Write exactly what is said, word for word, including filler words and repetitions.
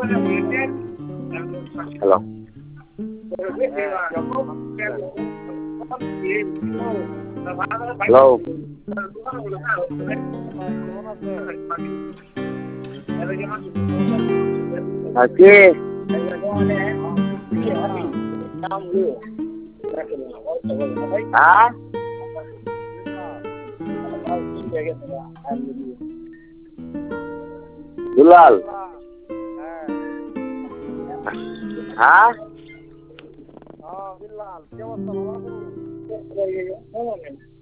Hello. Hello. হ্যাঁ, কে? হ্যাঁ? দুলাল। হ্যাঁ? বিল্লাল কি অবস্থা ভালো আছো?